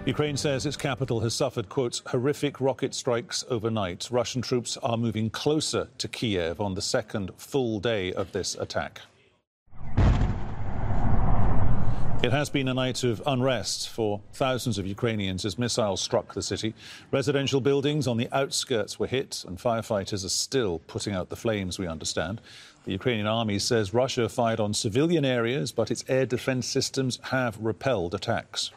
Ukraine says its capital has suffered, quotes, horrific rocket strikes overnight. Russian troops are moving closer to Kiev on the second full day of this attack. It has been a night of unrest for thousands of Ukrainians as missiles struck the city. Residential buildings on the outskirts were hit, and firefighters are still putting out the flames, we understand. The Ukrainian army says Russia fired on civilian areas, but its air defense systems have repelled attacks.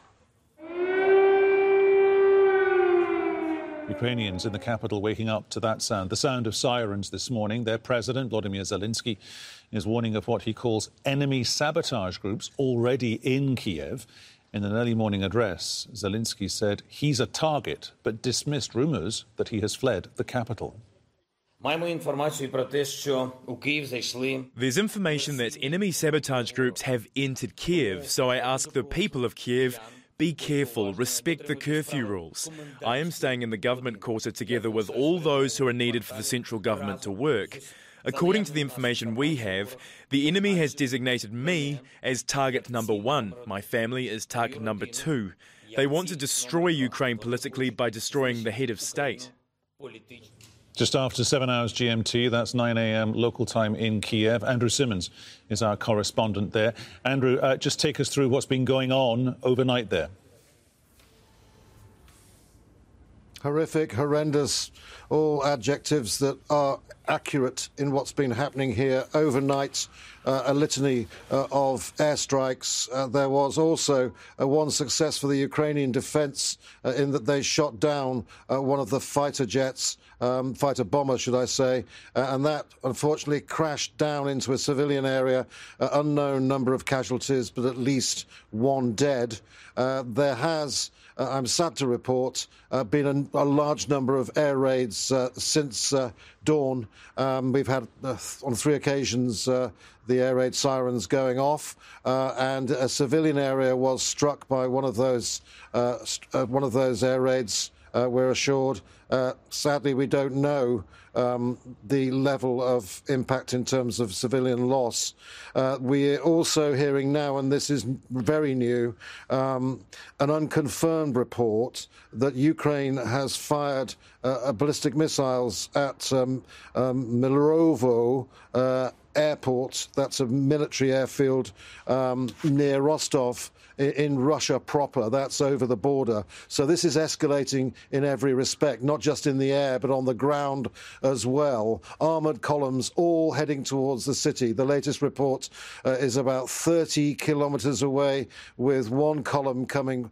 Ukrainians in the capital waking up to that sound, the sound of sirens this morning. Their president, Volodymyr Zelensky, is warning of what he calls enemy sabotage groups already in Kiev. In an early morning address, Zelensky said he's a target, but dismissed rumours that he has fled the capital. There's information that enemy sabotage groups have entered Kiev, so I ask the people of Kiev, be careful, respect the curfew rules. I am staying in the government quarter together with all those who are needed for the central government to work. According to the information we have, the enemy has designated me as target number 1. My family is target number 2. They want to destroy Ukraine politically by destroying the head of state. Just after 7 hours GMT, that's 9 a.m. local time in Kiev. Andrew Simmons is our correspondent there. Andrew, just take us through what's been going on overnight there. Horrific, horrendous, all adjectives that are accurate in what's been happening here overnight. A litany of airstrikes. There was also one success for the Ukrainian defence in that they shot down one of the fighter jets, fighter bomber, should I say, and that unfortunately crashed down into a civilian area. Unknown number of casualties, but at least one dead. There has, I'm sad to report, been a large number of air raids since dawn. We've had on 3 occasions the air raid sirens going off, and a civilian area was struck by one of those air raids. We're assured. Sadly, we don't know the level of impact in terms of civilian loss. We're also hearing now, and this is very new, an unconfirmed report that Ukraine has fired ballistic missiles at Milovo airport. That's a military airfield near Rostov in Russia proper. That's over the border. So this is escalating in every respect, not just in the air, but on the ground as well. Armoured columns all heading towards the city. The latest report is about 30 kilometres away, with one column coming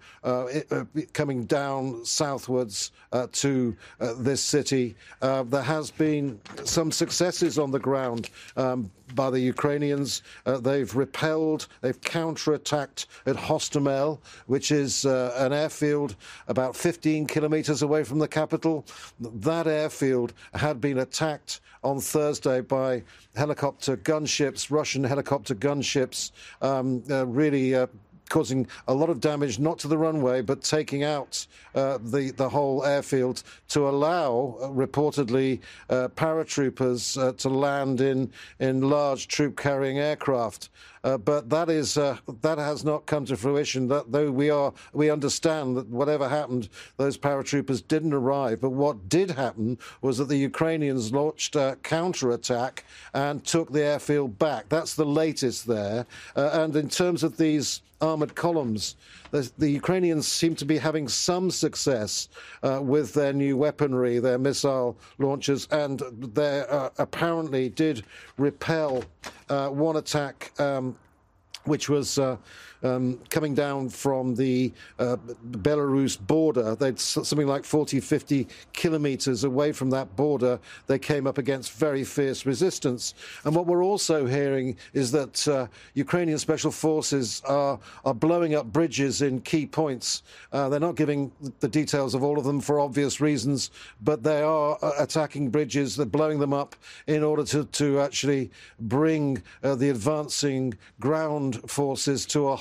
down southwards to this city. There has been some successes on the ground by the Ukrainians. They've repelled, they've counterattacked at Hostomel, which is an airfield about 15 kilometres away from the capital. That airfield had been attacked on Thursday by helicopter gunships, Russian helicopter gunships, really causing a lot of damage, not to the runway, but taking out the whole airfield to allow, reportedly, paratroopers to land in large troop-carrying aircraft. But that has not come to fruition. That, though we understand that whatever happened, those paratroopers didn't arrive. But what did happen was that the Ukrainians launched a counterattack and took the airfield back. That's the latest there. And in terms of these armoured columns, the Ukrainians seem to be having some success with their new weaponry, their missile launchers, and they apparently did repel one attack which was coming down from the Belarus border. They'd something like 40, 50 kilometres away from that border. They came up against very fierce resistance. And what we're also hearing is that Ukrainian special forces are blowing up bridges in key points. They're not giving the details of all of them for obvious reasons, but they are attacking bridges. They're blowing them up in order to actually bring the advancing ground forces to a halt.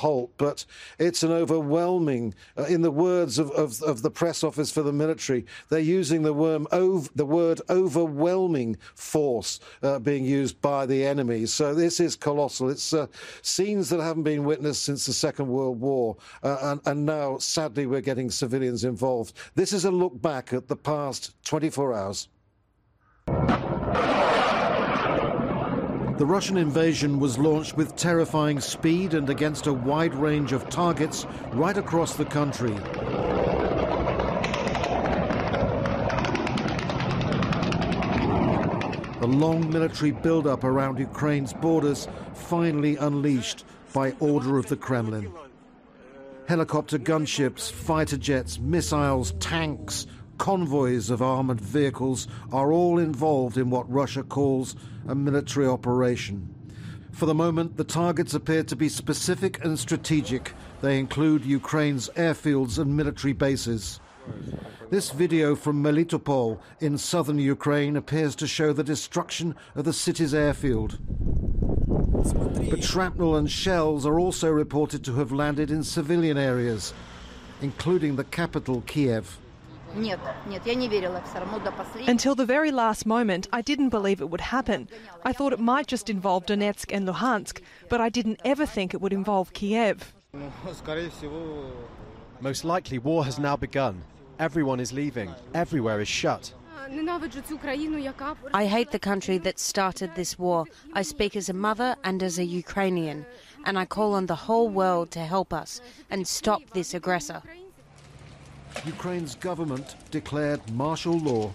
halt, but it's an overwhelming, in the words of the press office for the military, they're using the word overwhelming force being used by the enemy. So this is colossal. It's scenes that haven't been witnessed since the Second World War, and now, sadly, we're getting civilians involved. This is a look back at the past 24 hours. The Russian invasion was launched with terrifying speed and against a wide range of targets right across the country. The long military build-up around Ukraine's borders finally unleashed by order of the Kremlin. Helicopter gunships, fighter jets, missiles, tanks, convoys of armoured vehicles are all involved in what Russia calls a military operation. For the moment, the targets appear to be specific and strategic. They include Ukraine's airfields and military bases. This video from Melitopol in southern Ukraine appears to show the destruction of the city's airfield. But shrapnel and shells are also reported to have landed in civilian areas, including the capital, Kiev. Until the very last moment, I didn't believe it would happen. I thought it might just involve Donetsk and Luhansk, but I didn't ever think it would involve Kiev. Most likely war has now begun. Everyone is leaving. Everywhere is shut. I hate the country that started this war. I speak as a mother and as a Ukrainian, and I call on the whole world to help us and stop this aggressor. Ukraine's government declared martial law.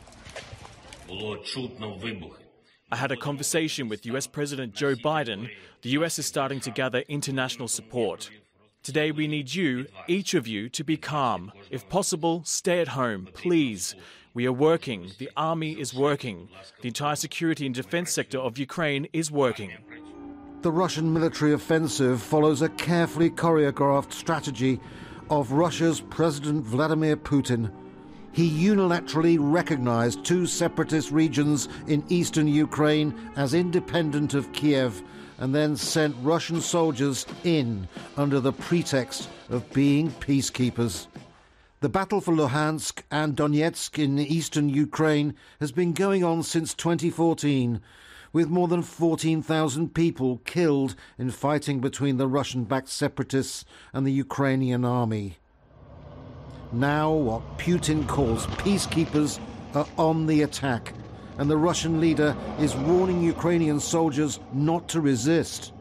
I had a conversation with US President Joe Biden. The US is starting to gather international support. Today we need you, each of you, to be calm. If possible, stay at home, please. We are working. The army is working. The entire security and defense sector of Ukraine is working. The Russian military offensive follows a carefully choreographed strategy of Russia's President Vladimir Putin. He unilaterally recognized two separatist regions in eastern Ukraine as independent of Kiev, and then sent Russian soldiers in under the pretext of being peacekeepers. The battle for Luhansk and Donetsk in eastern Ukraine has been going on since 2014, with more than 14,000 people killed in fighting between the Russian-backed separatists and the Ukrainian army. Now what Putin calls peacekeepers are on the attack, and the Russian leader is warning Ukrainian soldiers not to resist.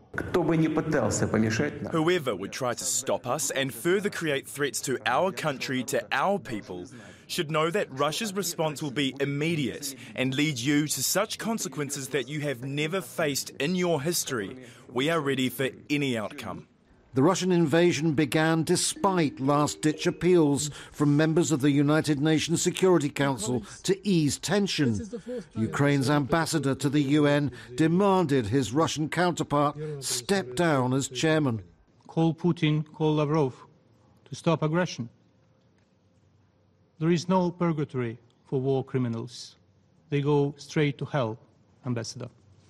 Whoever would try to stop us and further create threats to our country, to our people, should know that Russia's response will be immediate and lead you to such consequences that you have never faced in your history. We are ready for any outcome. The Russian invasion began despite last-ditch appeals from members of the United Nations Security Council to ease tension. Ukraine's ambassador to the UN demanded his Russian counterpart step down as chairman. Call Putin, call Lavrov to stop aggression. There is no purgatory for war criminals. They go straight to hell, Ambassador.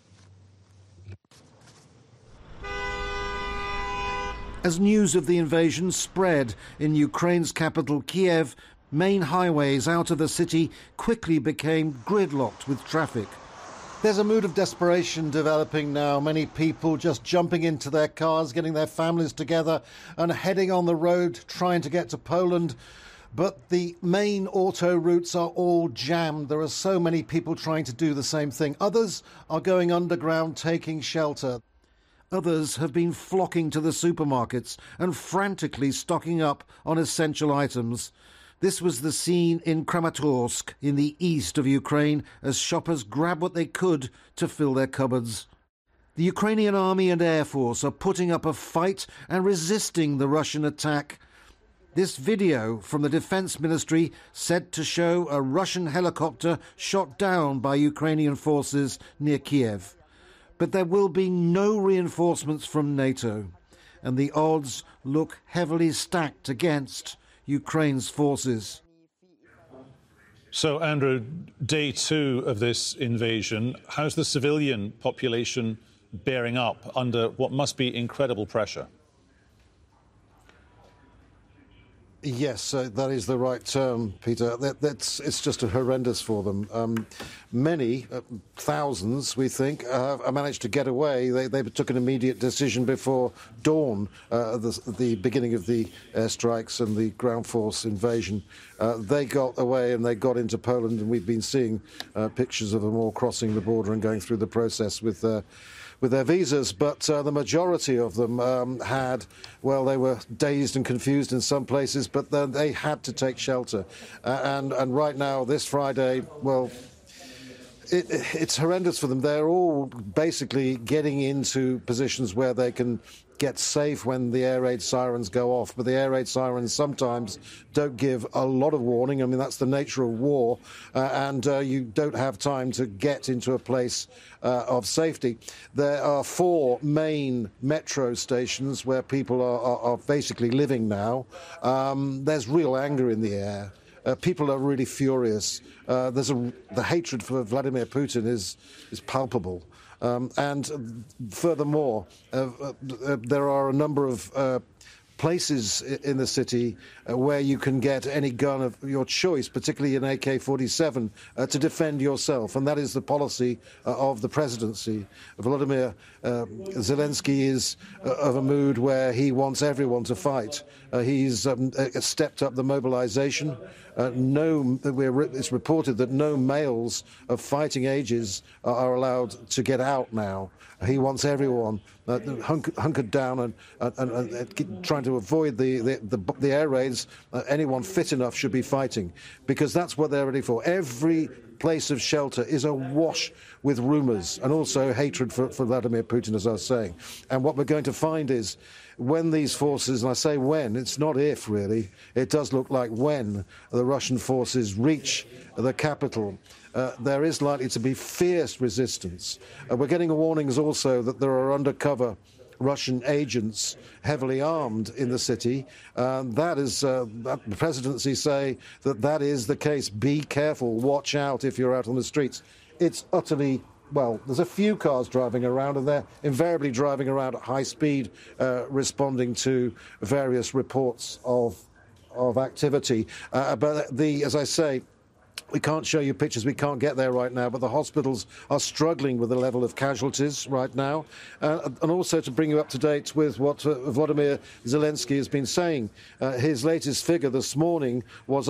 As news of the invasion spread in Ukraine's capital, Kiev, main highways out of the city quickly became gridlocked with traffic. There's a mood of desperation developing now. Many people just jumping into their cars, getting their families together and heading on the road, trying to get to Poland. But the main auto routes are all jammed. There are so many people trying to do the same thing. Others are going underground, taking shelter. Others have been flocking to the supermarkets and frantically stocking up on essential items. This was the scene in Kramatorsk in the east of Ukraine as shoppers grabbed what they could to fill their cupboards. The Ukrainian army and air force are putting up a fight and resisting the Russian attack. This video from the Defense Ministry said to show a Russian helicopter shot down by Ukrainian forces near Kiev. But there will be no reinforcements from NATO, and the odds look heavily stacked against Ukraine's forces. So, Andrew, day two of this invasion, how's the civilian population bearing up under what must be incredible pressure? Yes, that is the right term, Peter. It's just horrendous for them. Many, thousands, we think, managed to get away. They took an immediate decision before dawn, the beginning of the airstrikes and the ground force invasion. They got away and they got into Poland, and we've been seeing pictures of them all crossing the border and going through the process with their visas, but the majority of them they were dazed and confused in some places, but then they had to take shelter. And right now, this Friday, well, it's horrendous for them. They're all basically getting into positions where they can get safe when the air raid sirens go off. But the air raid sirens sometimes don't give a lot of warning. I mean, that's the nature of war, and you don't have time to get into a place of safety. There are 4 main metro stations where people are basically living now. There's real anger in the air. People are really furious. The hatred for Vladimir Putin is palpable. And furthermore, there are a number of places in the city where you can get any gun of your choice, particularly an AK-47, to defend yourself. And that is the policy of the presidency. Volodymyr Zelensky is of a mood where he wants everyone to fight. He's stepped up the mobilization. It's reported that no males of fighting ages are allowed to get out now. He wants everyone hunkered down and trying to avoid the air raids. Anyone fit enough should be fighting, because that's what they're ready for. Every place of shelter is awash with rumours and also hatred for Vladimir Putin, as I was saying. And what we're going to find is, when these forces, and I say when, it's not if really, it does look like when the Russian forces reach the capital, there is likely to be fierce resistance. We're getting warnings also that there are undercover Russian agents heavily armed in the city. The presidency say that is the case. Be careful, watch out if you're out on the streets. It's utterly... Well, there's a few cars driving around, and they're invariably driving around at high speed, responding to various reports of activity. But as I say, we can't show you pictures. We can't get there right now. But the hospitals are struggling with the level of casualties right now. And also to bring you up to date with what Volodymyr Zelensky has been saying. His latest figure this morning was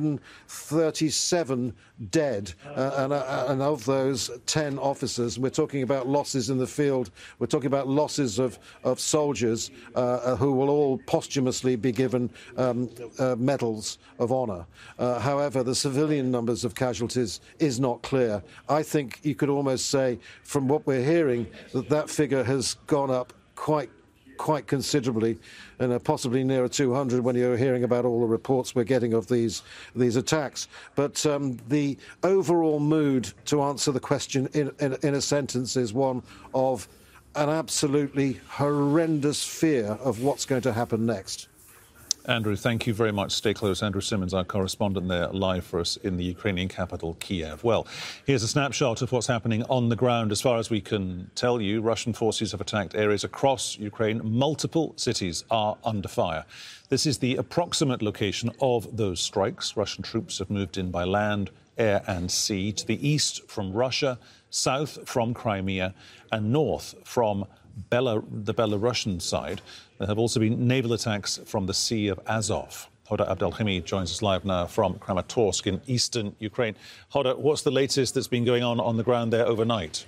137 dead. And of those, 10 officers. We're talking about losses in the field. We're talking about losses of soldiers who will all posthumously be given medals of honour. However, the civilian numbers of casualties is not clear. I think you could almost say, from what we're hearing, that figure has gone up quite considerably, and possibly nearer 200 when you're hearing about all the reports we're getting of these attacks. But the overall mood, to answer the question in a sentence, is one of an absolutely horrendous fear of what's going to happen next. Andrew, thank you very much. Stay close. Andrew Simmons, our correspondent there, live for us in the Ukrainian capital, Kiev. Well, here's a snapshot of what's happening on the ground. As far as we can tell you, Russian forces have attacked areas across Ukraine. Multiple cities are under fire. This is the approximate location of those strikes. Russian troops have moved in by land, air and sea, to the east from Russia, south from Crimea, and north from the Belarusian side. There have also been naval attacks from the Sea of Azov. Hoda Abdelhamid joins us live now from Kramatorsk in eastern Ukraine. Hoda, what's the latest that's been going on the ground there overnight?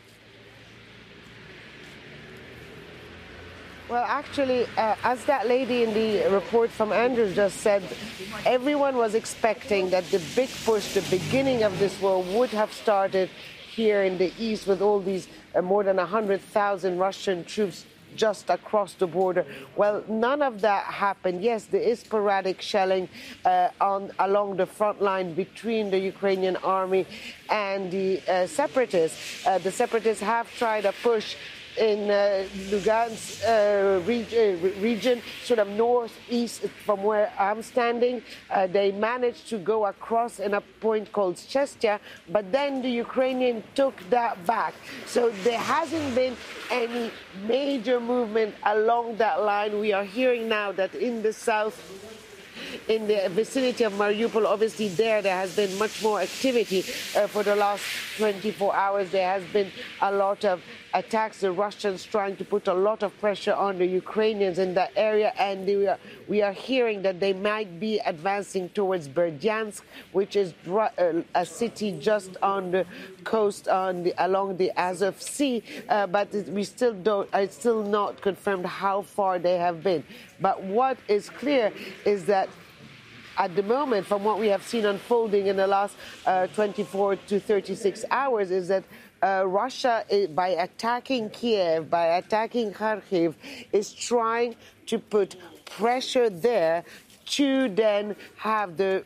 Well, actually, as that lady in the report from Andrew just said, everyone was expecting that the big push, the beginning of this war, would have started here in the east with all these more than 100,000 Russian troops just across the border. Well, none of that happened. Yes, there is sporadic shelling along the front line between the Ukrainian army and the separatists. The separatists have tried a push in Lugansk region, sort of northeast from where I'm standing. They managed to go across in a point called Chestia, but then the Ukrainian took that back. So there hasn't been any major movement along that line. We are hearing now that in the south, in the vicinity of Mariupol. Obviously, there has been much more activity for the last 24 hours. There has been a lot of attacks, the Russians trying to put a lot of pressure on the Ukrainians in that area, and we are hearing that they might be advancing towards Berdyansk, which is a city just on the coast along the Azov Sea, but it's still not confirmed how far they have been. But what is clear is that at the moment, from what we have seen unfolding in the last 24 to 36 hours, is that Russia, by attacking Kiev, by attacking Kharkiv, is trying to put pressure there to then have the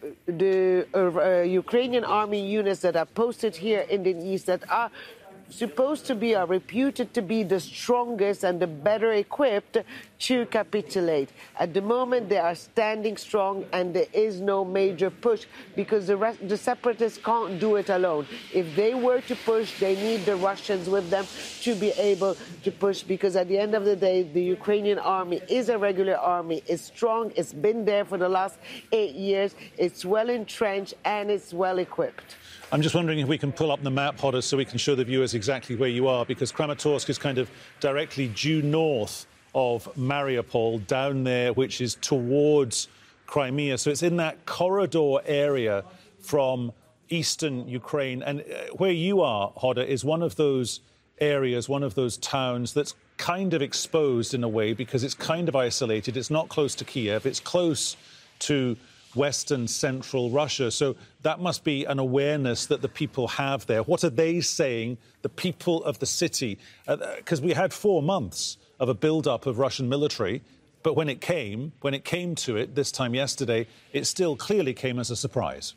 Ukrainian army units that are posted here in the east, that are supposed to be, are reputed to be the strongest and the better equipped, to capitulate. At the moment, they are standing strong, and there is no major push because the separatists can't do it alone. If they were to push, they need the Russians with them to be able to push, because at the end of the day, the Ukrainian army is a regular army. It's strong. It's been there for the last 8 years. It's well entrenched, and it's well equipped. I'm just wondering if we can pull up the map, Hoda, so we can show the viewers exactly where you are, because Kramatorsk is kind of directly due north of Mariupol, down there, which is towards Crimea. So it's in that corridor area from eastern Ukraine. And where you are, Hoda, is one of those areas, one of those towns that's kind of exposed in a way, because it's kind of isolated. It's not close to Kiev. It's close to western central Russia. So that must be an awareness that the people have there. What are they saying, the people of the city? Because we had 4 months of a build-up of Russian military, but when it came to it this time yesterday, it still clearly came as a surprise.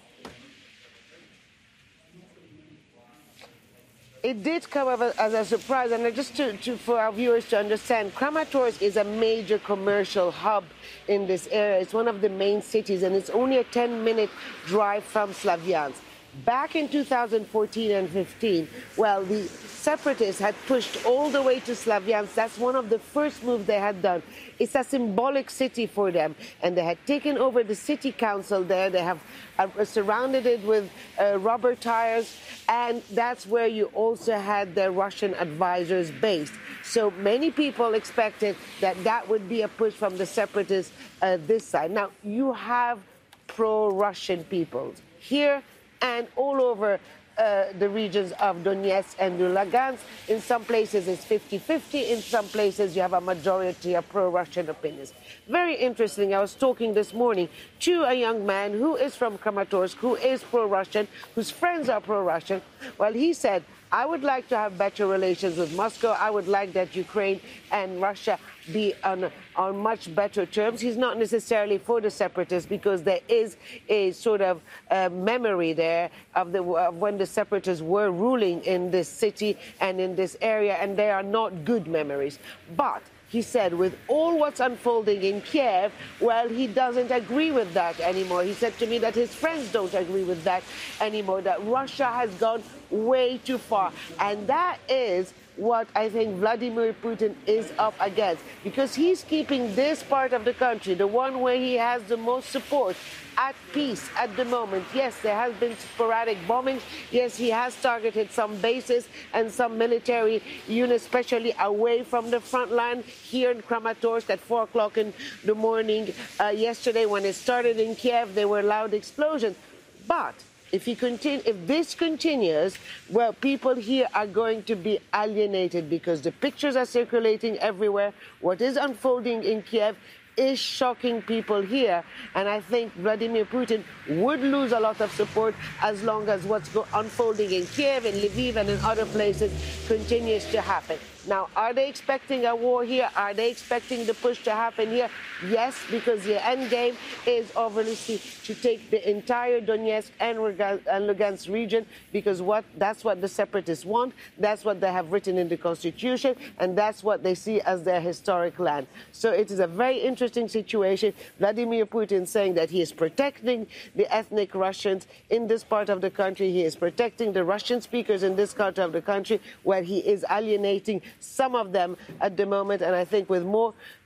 It did come up as a surprise, and just for our viewers to understand, Kramatorsk is a major commercial hub in this area. It's one of the main cities, and it's only a 10-minute drive from Slavyansk. Back in 2014 and 15, well, the separatists had pushed all the way to Slavyansk. That's one of the first moves they had done. It's a symbolic city for them, and they had taken over the city council there. They have surrounded it with rubber tires, and that's where you also had the Russian advisors based. So many people expected that that would be a push from the separatists this side. Now, you have pro-Russian people here and all over the regions of Donetsk and Lugansk. In some places it's 50-50. In some places you have a majority of pro-Russian opinions. Very interesting. I was talking this morning to a young man who is from Kramatorsk, who is pro-Russian, whose friends are pro-Russian. Well, he said, I would like to have better relations with Moscow. I would like that Ukraine and Russia be on much better terms. He's not necessarily for the separatists, because there is a sort of memory there of when the separatists were ruling in this city and in this area, and they are not good memories. But he said, with all what's unfolding in Kiev, well, he doesn't agree with that anymore. He said to me that his friends don't agree with that anymore, that Russia has gone way too far. And that is what I think Vladimir Putin is up against, because he's keeping this part of the country, the one where he has the most support, at peace at the moment. Yes, there has been sporadic bombings. Yes, he has targeted some bases and some military units, especially away from the front line here in Kramatorsk at 4 o'clock in the morning. Yesterday, when it started in Kiev, there were loud explosions. But if this continues, well, people here are going to be alienated, because the pictures are circulating everywhere. What is unfolding in Kiev is shocking people here, and I think Vladimir Putin would lose a lot of support as long as what's unfolding in Kiev, in Lviv, and in other places continues to happen. Now, are they expecting a war here? Are they expecting the push to happen here? Yes, because the end game is obviously to take the entire Donetsk and Lugansk region, because that's what the separatists want. That's what they have written in the constitution, and that's what they see as their historic land. So it is a very interesting situation. Vladimir Putin saying that he is protecting the ethnic Russians in this part of the country. He is protecting the Russian speakers in this part of the country, where he is alienating some of them at the moment. And I think with more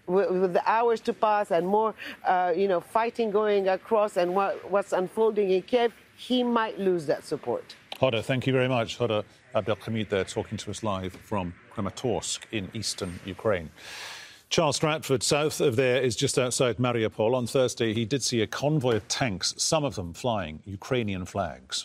with the hours to pass and more, fighting going across and what's unfolding in Kiev, he might lose that support. Hoda, thank you very much. Hoda Abdelhamid there talking to us live from Kramatorsk in eastern Ukraine. Charles Stratford, south of there, is just outside Mariupol. On Thursday, he did see a convoy of tanks, some of them flying Ukrainian flags.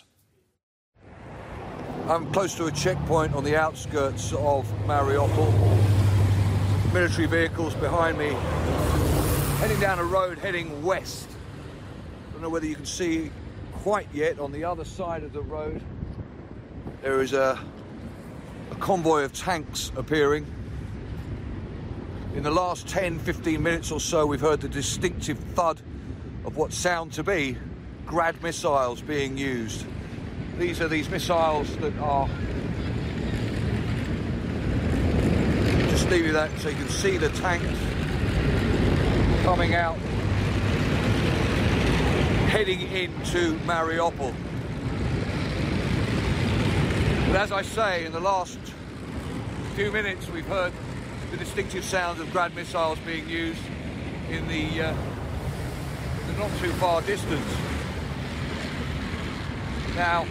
I'm close to a checkpoint on the outskirts of Mariupol. Military vehicles behind me, heading down a road heading west. I don't know whether you can see quite yet on the other side of the road. There is a convoy of tanks appearing. In the last 10-15 minutes or so, we've heard the distinctive thud of what sound to be Grad missiles being used. These are these missiles that are... Just leave you that so you can see the tanks coming out, heading into Mariupol. But as I say, in the last few minutes, we've heard the distinctive sound of Grad missiles being used in the not too far distance. Now,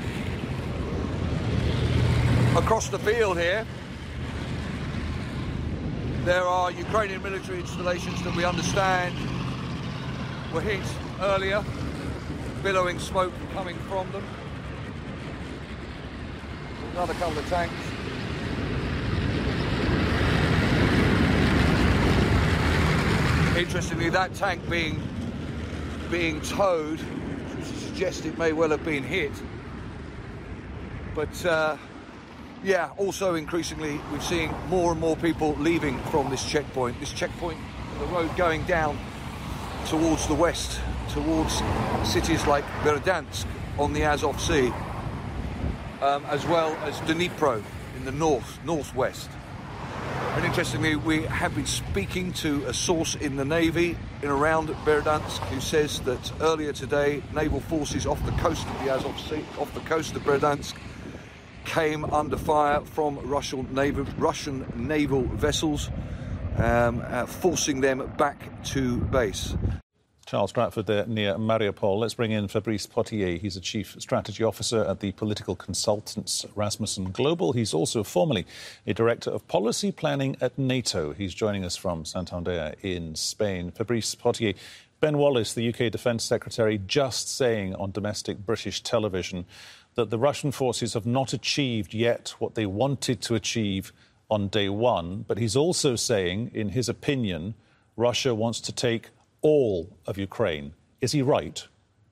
across the field here, there are Ukrainian military installations that we understand were hit earlier, billowing smoke coming from them. Another couple of tanks. Interestingly, that tank being towed suggests it may well have been hit. But yeah, also increasingly we're seeing more and more people leaving from this checkpoint. This checkpoint, the road going down towards the west, towards cities like Berdansk on the Azov Sea, as well as Dnipro in the northwest. And interestingly, we have been speaking to a source in the Navy in around Berdansk who says that earlier today, naval forces off the coast of the Azov Sea, off the coast of Berdansk, came under fire from Russian naval vessels, forcing them back to base. Charles Stratford there near Mariupol. Let's bring in Fabrice Potier. He's a Chief Strategy Officer at the political consultants Rasmussen Global. He's also formerly a Director of Policy Planning at NATO. He's joining us from Santander in Spain. Fabrice Potier, Ben Wallace, the UK Defence Secretary, just saying on domestic British television that the Russian forces have not achieved yet what they wanted to achieve on day one. But he's also saying, in his opinion, Russia wants to take all of Ukraine. Is he right?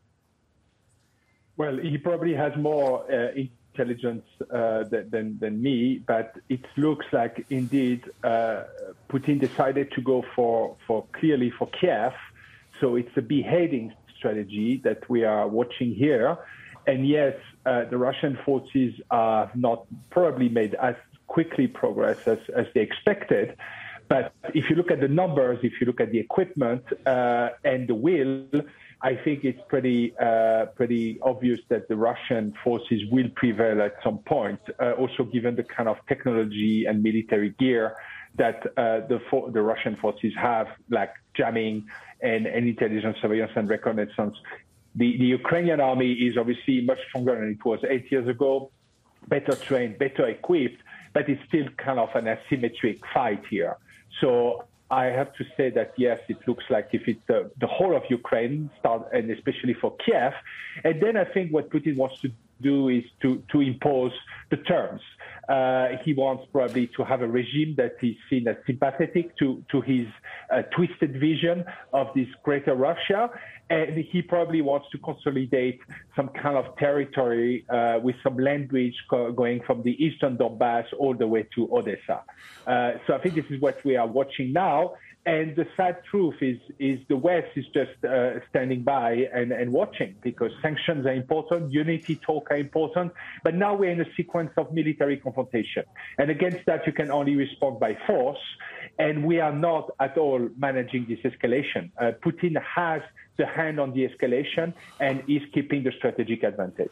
Well, he probably has more intelligence than me, but it looks like indeed Putin decided to go clearly for Kiev. So it's a beheading strategy that we are watching here. And yes, the Russian forces have not probably made as quickly progress as they expected. But if you look at the numbers, if you look at the equipment and the will, I think it's pretty obvious that the Russian forces will prevail at some point, also given the kind of technology and military gear that the Russian forces have, like jamming and intelligence, surveillance and reconnaissance. The Ukrainian army is obviously much stronger than it was 8 years ago, better trained, better equipped, but it's still kind of an asymmetric fight here. So I have to say that, yes, it looks like if it's the whole of Ukraine, and especially for Kiev. And then I think what Putin wants to do is to impose the terms. He wants probably to have a regime that is seen as sympathetic to his twisted vision of this greater Russia. And he probably wants to consolidate some kind of territory with some land bridge going from the eastern Donbass all the way to Odessa. So I think this is what we are watching now. And the sad truth is the West is just standing by and watching, because sanctions are important, unity talk are important, but now we're in a sequence of military confrontation. And against that, you can only respond by force, and we are not at all managing this escalation. Putin has the hand on the escalation and is keeping the strategic advantage.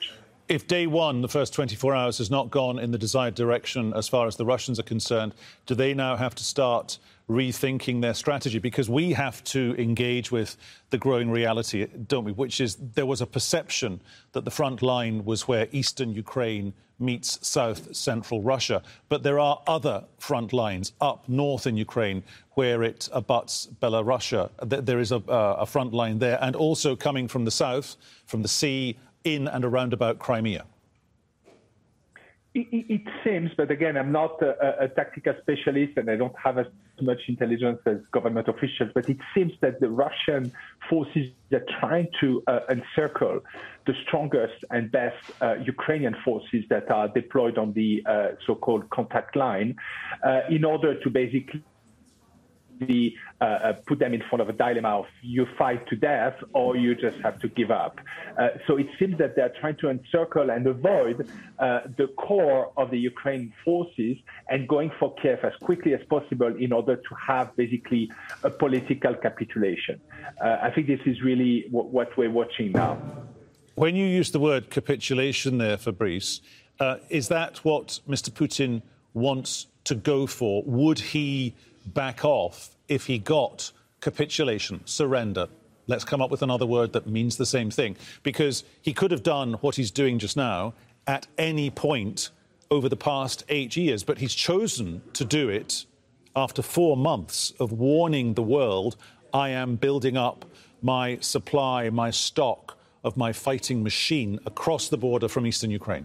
If day one, the first 24 hours, has not gone in the desired direction as far as the Russians are concerned, do they now have to start rethinking their strategy? Because we have to engage with the growing reality, don't we, which is there was a perception that the front line was where eastern Ukraine meets south-central Russia. But there are other front lines up north in Ukraine where it abuts Belarus. There is a front line there, and also coming from the south, from the sea, in and around about Crimea. It seems, but again, I'm not a tactical specialist and I don't have as much intelligence as government officials, but it seems that the Russian forces are trying to encircle the strongest and best Ukrainian forces that are deployed on the so-called contact line in order to basically put them in front of a dilemma of you fight to death or you just have to give up. So it seems that they're trying to encircle and avoid the core of the Ukrainian forces and going for Kiev as quickly as possible in order to have basically a political capitulation. I think this is really what we're watching now. When you use the word capitulation there, Fabrice, is that what Mr. Putin wants to go for? Would he back off if he got capitulation, surrender? Let's come up with another word that means the same thing. Because he could have done what he's doing just now at any point over the past 8 years, but he's chosen to do it after 4 months of warning the world, I am building up my supply, my stock of my fighting machine across the border from eastern Ukraine.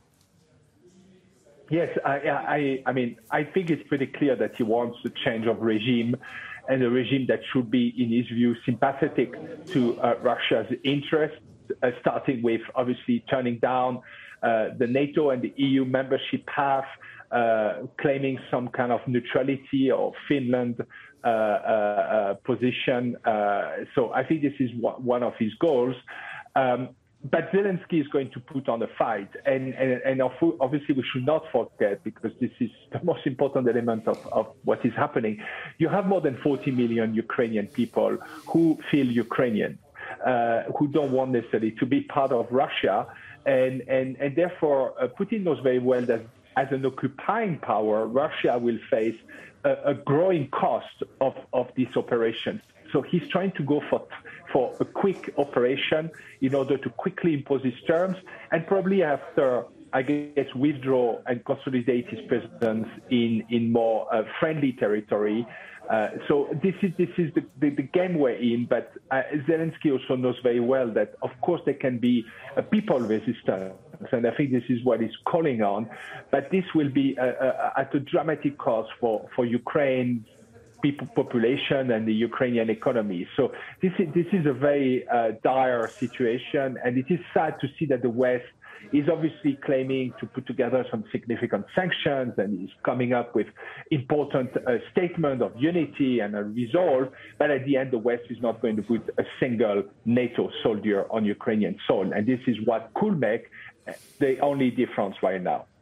Yes, I mean, I think it's pretty clear that he wants a change of regime and a regime that should be, in his view, sympathetic to Russia's interests, starting with obviously turning down the NATO and the EU membership path, claiming some kind of neutrality or Finland position. So I think this is one of his goals. But Zelensky is going to put on a fight. And obviously we should not forget, because this is the most important element of what is happening. You have more than 40 million Ukrainian people who feel Ukrainian, who don't want necessarily to be part of Russia. And therefore, Putin knows very well that as an occupying power, Russia will face a growing cost of this operation. So he's trying to go for a quick operation in order to quickly impose his terms, and probably after, I guess, withdraw and consolidate his presence in more friendly territory. So this is the game we're in. But Zelensky also knows very well that, of course, there can be a people resistance, and I think this is what he's calling on. But this will be at a dramatic cost for Ukraine, population, and the Ukrainian economy. So this is a very dire situation, and it is sad to see that the West is obviously claiming to put together some significant sanctions and is coming up with important statement of unity and a resolve, but at the end the West is not going to put a single NATO soldier on Ukrainian soil, and this is what could make the only difference right now.